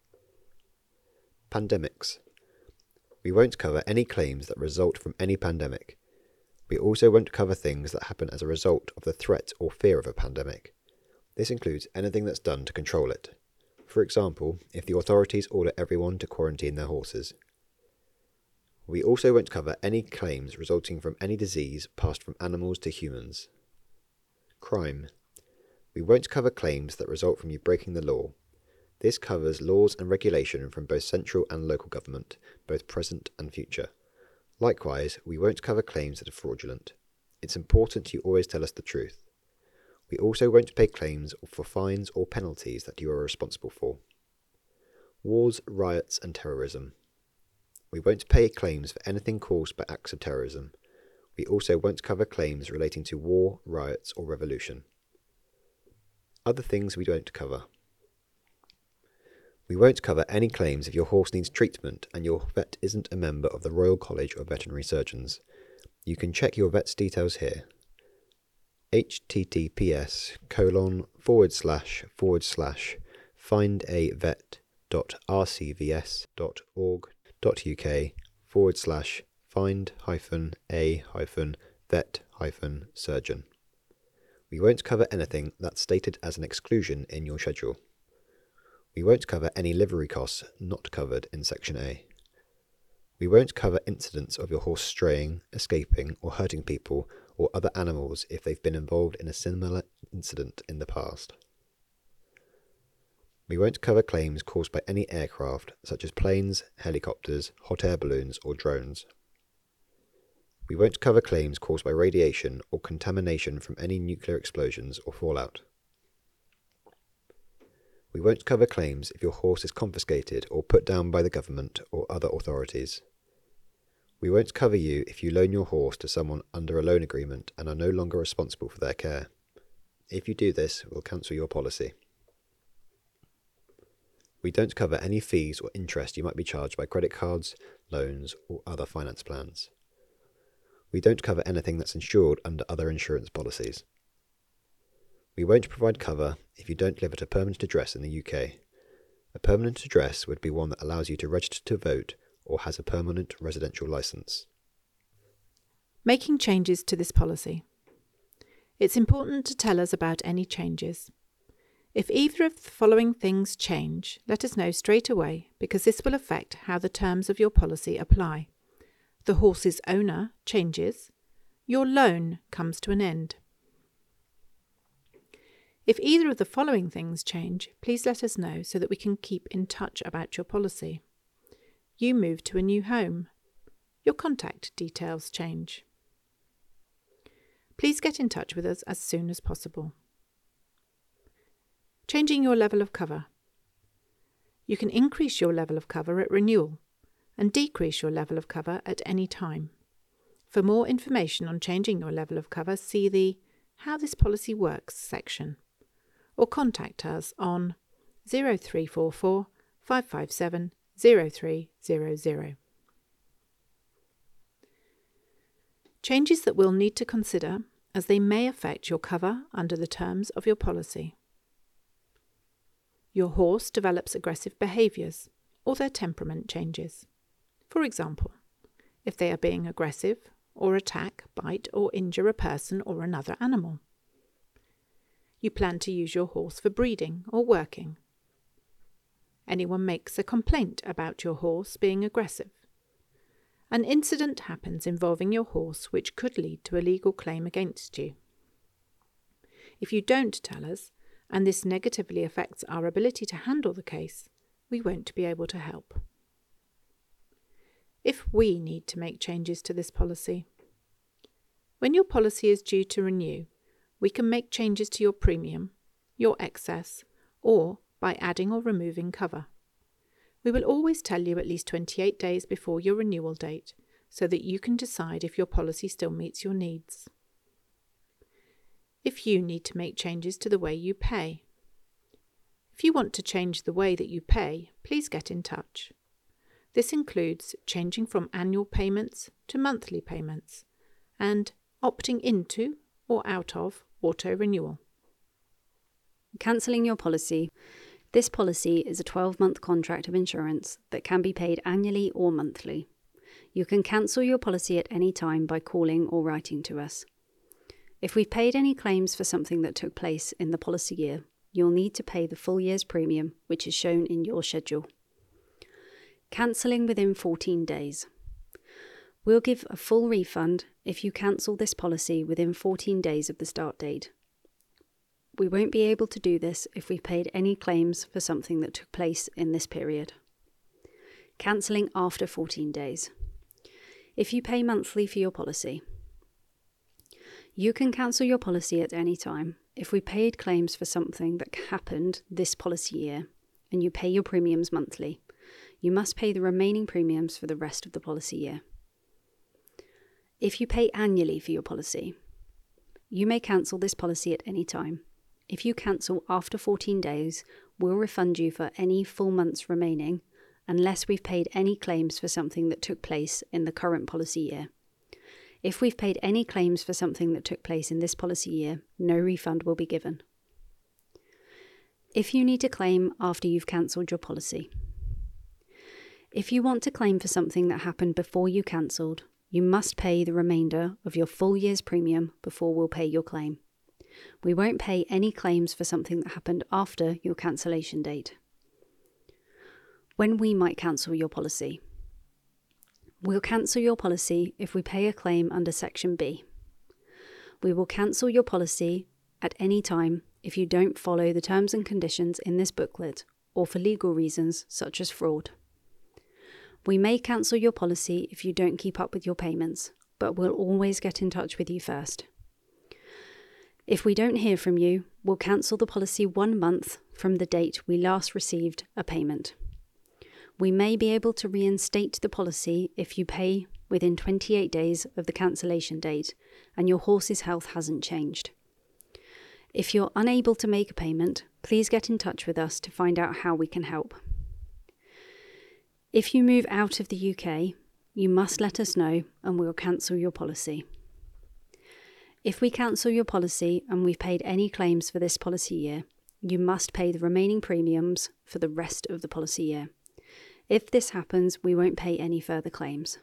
Speaker 3: Pandemics. We won't cover any claims that result from any pandemic. We also won't cover things that happen as a result of the threat or fear of a pandemic. This includes anything that's done to control it. For example, if the authorities order everyone to quarantine their horses. We also won't cover any claims resulting from any disease passed from animals to humans. Crime. We won't cover claims that result from you breaking the law. This covers laws and regulation from both central and local government, both present and future. Likewise, we won't cover claims that are fraudulent. It's important you always tell us the truth. We also won't pay claims for fines or penalties that you are responsible for. Wars, riots and terrorism. We won't pay claims for anything caused by acts of terrorism. We also won't cover claims relating to war, riots or revolution. Other things we won't cover. We won't cover any claims if your horse needs treatment and your vet isn't a member of the Royal College of Veterinary Surgeons. You can check your vet's details here. https://findavet.rcvs.org.uk/find-a-vet-surgeon. We won't cover anything that's stated as an exclusion in your schedule. We won't cover any livery costs not covered in Section A. We won't cover incidents of your horse straying, escaping, or hurting people or other animals if they've been involved in a similar incident in the past. We won't cover claims caused by any aircraft, such as planes, helicopters, hot air balloons, or drones. We won't cover claims caused by radiation or contamination from any nuclear explosions or fallout. We won't cover claims if your horse is confiscated or put down by the government or other authorities. We won't cover you if you loan your horse to someone under a loan agreement and are no longer responsible for their care. If you do this, we'll cancel your policy. We don't cover any fees or interest you might be charged by credit cards, loans, or other finance plans. We don't cover anything that's insured under other insurance policies. We won't provide cover if you don't live at a permanent address in the UK. A permanent address would be one that allows you to register to vote or has a permanent residential licence.
Speaker 1: Making changes to this policy. It's important to tell us about any changes. If either of the following things change, let us know straight away because this will affect how the terms of your policy apply. The horse's owner changes. Your loan comes to an end. If either of the following things change, please let us know so that we can keep in touch about your policy. You move to a new home. Your contact details change. Please get in touch with us as soon as possible. Changing your level of cover. You can increase your level of cover at renewal and decrease your level of cover at any time. For more information on changing your level of cover, see the How This Policy Works section, or contact us on 0344 557 0300. Changes that we'll need to consider as they may affect your cover under the terms of your policy. Your horse develops aggressive behaviours or their temperament changes. For example, if they are being aggressive or attack, bite or injure a person or another animal. You plan to use your horse for breeding or working. Anyone makes a complaint about your horse being aggressive. An incident happens involving your horse which could lead to a legal claim against you. If you don't tell us, and this negatively affects our ability to handle the case, we won't be able to help. If we need to make changes to this policy. When your policy is due to renew, we can make changes to your premium, your excess, or by adding or removing cover. We will always tell you at least 28 days before your renewal date so that you can decide if your policy still meets your needs. If you need to make changes to the way you pay. If you want to change the way that you pay, please get in touch. This includes changing from annual payments to monthly payments and opting into or out of auto-renewal.
Speaker 2: Cancelling your policy. This policy is a 12-month contract of insurance that can be paid annually or monthly. You can cancel your policy at any time by calling or writing to us. If we've paid any claims for something that took place in the policy year, you'll need to pay the full year's premium, which is shown in your schedule. Cancelling within 14 days. We'll give a full refund if you cancel this policy within 14 days of the start date. We won't be able to do this if we've paid any claims for something that took place in this period. Cancelling after 14 days. If you pay monthly for your policy, you can cancel your policy at any time if we paid claims for something that happened this policy year and you pay your premiums monthly. You must pay the remaining premiums for the rest of the policy year. If you pay annually for your policy, you may cancel this policy at any time. If you cancel after 14 days, we'll refund you for any full months remaining unless we've paid any claims for something that took place in the current policy year. If we've paid any claims for something that took place in this policy year, no refund will be given. If you need to claim after you've cancelled your policy. If you want to claim for something that happened before you cancelled, you must pay the remainder of your full year's premium before we'll pay your claim. We won't pay any claims for something that happened after your cancellation date. When we might cancel your policy. We'll cancel your policy if we pay a claim under Section B. We will cancel your policy at any time if you don't follow the terms and conditions in this booklet or for legal reasons such as fraud. We may cancel your policy if you don't keep up with your payments, but we'll always get in touch with you first. If we don't hear from you, we'll cancel the policy 1 month from the date we last received a payment. We may be able to reinstate the policy if you pay within 28 days of the cancellation date and your horse's health hasn't changed. If you're unable to make a payment, please get in touch with us to find out how we can help. If you move out of the UK, you must let us know and we'll cancel your policy. If we cancel your policy and we've paid any claims for this policy year, you must pay the remaining premiums for the rest of the policy year. If this happens, we won't pay any further claims.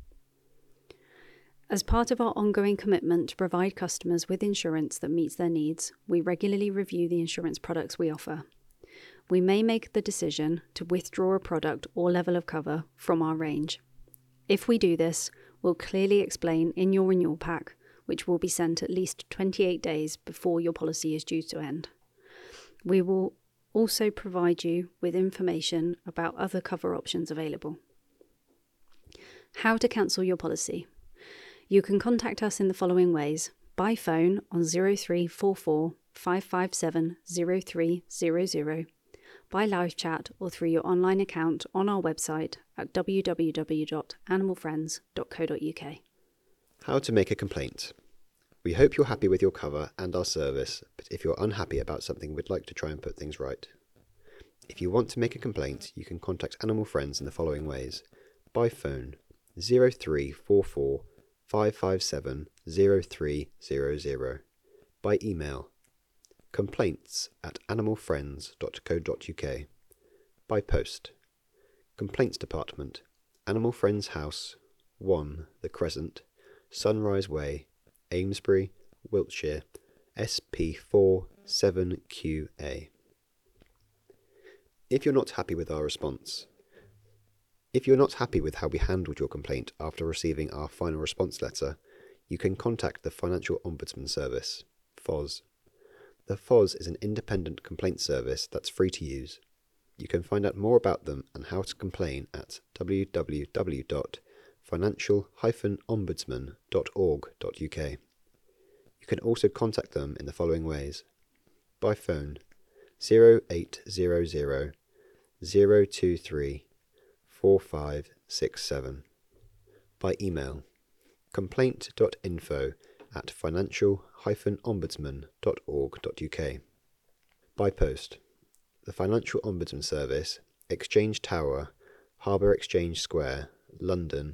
Speaker 2: As part of our ongoing commitment to provide customers with insurance that meets their needs, we regularly review the insurance products we offer. We may make the decision to withdraw a product or level of cover from our range. If we do this, we'll clearly explain in your renewal pack, which will be sent at least 28 days before your policy is due to end. We will also provide you with information about other cover options available. How to cancel your policy. You can contact us in the following ways: by phone on 0344 557 0300, by live chat or through your online account on our website at www.animalfriends.co.uk.
Speaker 3: How to make a complaint. We hope you're happy with your cover and our service, but if you're unhappy about something, we'd like to try and put things right. If you want to make a complaint, you can contact Animal Friends in the following ways: by phone 0344 557 0300, by email complaints@animalfriends.co.uk, by post Complaints Department, Animal Friends House, 1 The Crescent, Sunrise Way, Amesbury, Wiltshire, SP4 7QA. If you're not happy with our response. If you're not happy with how we handled your complaint after receiving our final response letter, you can contact the Financial Ombudsman Service, FOS. The FOS is an independent complaint service that's free to use. You can find out more about them and how to complain at www.financial-ombudsman.org.uk. You can also contact them in the following ways: by phone 0800 023 4567, by email complaint.info@financial-ombudsman.org.uk, by post the Financial Ombudsman Service, Exchange Tower, Harbour Exchange Square, London,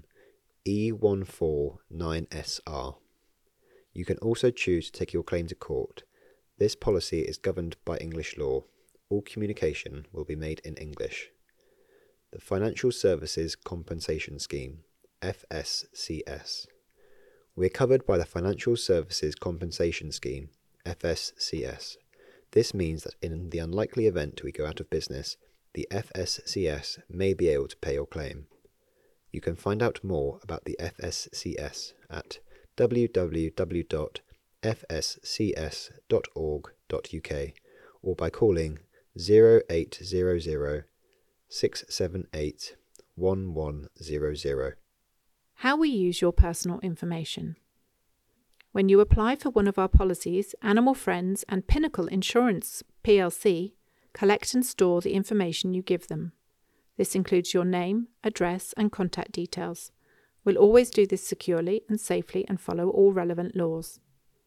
Speaker 3: E149SR. You can also choose to take your claim to court. This policy is governed by English law. All communication will be made in English. The Financial Services Compensation Scheme, FSCS. We're covered by the Financial Services Compensation Scheme, FSCS. This means that in the unlikely event we go out of business, the FSCS may be able to pay your claim. You can find out more about the FSCS at www.fscs.org.uk or by calling 0800 678 1100.
Speaker 1: How we use your personal information. When you apply for one of our policies, Animal Friends and Pinnacle Insurance plc collect and store the information you give them. This includes your name, address, and contact details. We'll always do this securely and safely and follow all relevant laws.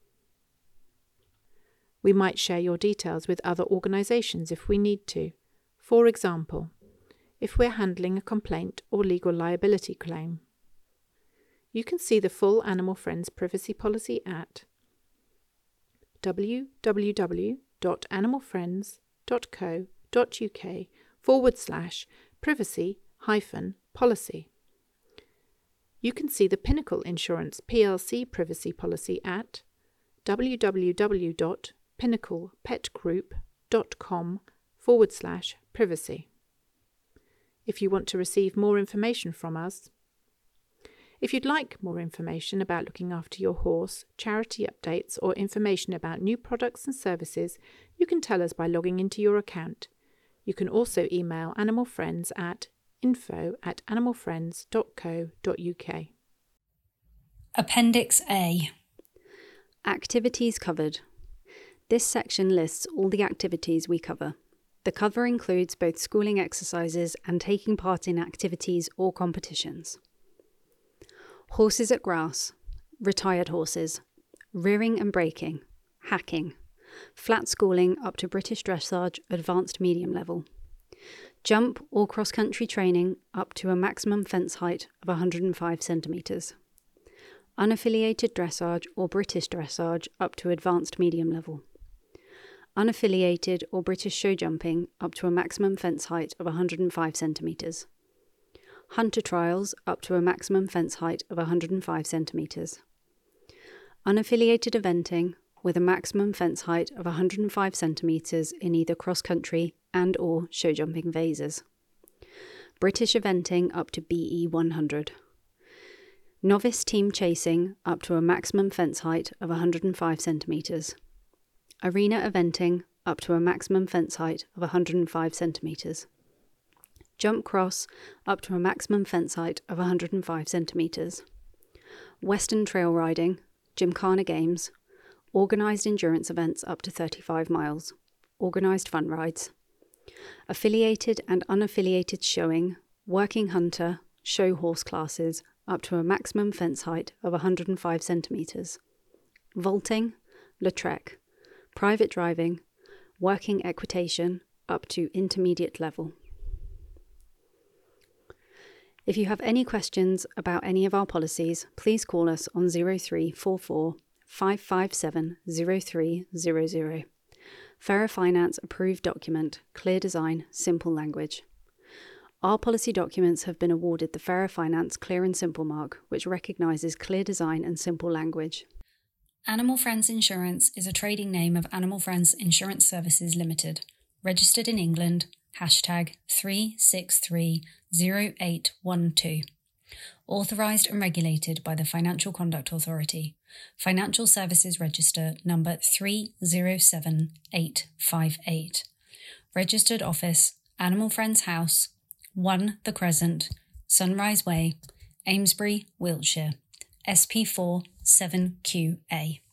Speaker 1: We might share your details with other organisations if we need to. For example, if we're handling a complaint or legal liability claim. You can see the full Animal Friends privacy policy at www.animalfriends.co.uk/privacy-policy. You can see the Pinnacle Insurance plc privacy policy at www.pinnaclepetgroup.com/privacy. If you want to receive more information from us, if you'd like more information about looking after your horse, charity updates, or information about new products and services, you can tell us by logging into your account. You can also email Animal Friends at info@animalfriends.co.uk.
Speaker 2: Appendix A. Activities covered. This section lists all the activities we cover. The cover includes both schooling exercises and taking part in activities or competitions. Horses at grass, retired horses, rearing and breaking, hacking, flat schooling up to British dressage advanced medium level, jump or cross-country training up to a maximum fence height of 105 centimetres, unaffiliated dressage or British dressage up to advanced medium level, unaffiliated or British show jumping up to a maximum fence height of 105 centimetres, hunter trials up to a maximum fence height of 105 centimetres, unaffiliated eventing with a maximum fence height of 105 centimetres in either cross-country and or show jumping phases, British eventing up to BE 100, novice team chasing up to a maximum fence height of 105 centimetres, arena eventing up to a maximum fence height of 105 centimetres, jump cross up to a maximum fence height of 105 centimetres, Western trail riding, Gymkhana Games, organised endurance events up to 35 miles, organised fun rides, affiliated and unaffiliated showing, working hunter, show horse classes up to a maximum fence height of 105 centimetres, vaulting, Lautrec, private driving, working equitation up to intermediate level. If you have any questions about any of our policies, please call us on 0344 557 0300. Fair Finance approved document, clear design, simple language. Our policy documents have been awarded the Fair Finance Clear and Simple mark, which recognises clear design and simple language. Animal Friends Insurance is a trading name of Animal Friends Insurance Services Limited, registered in England, #3630812. Authorised and regulated by the Financial Conduct Authority. Financial Services Register number 307858. Registered Office, Animal Friends House, 1 The Crescent, Sunrise Way, Amesbury, Wiltshire, SP4 7QA.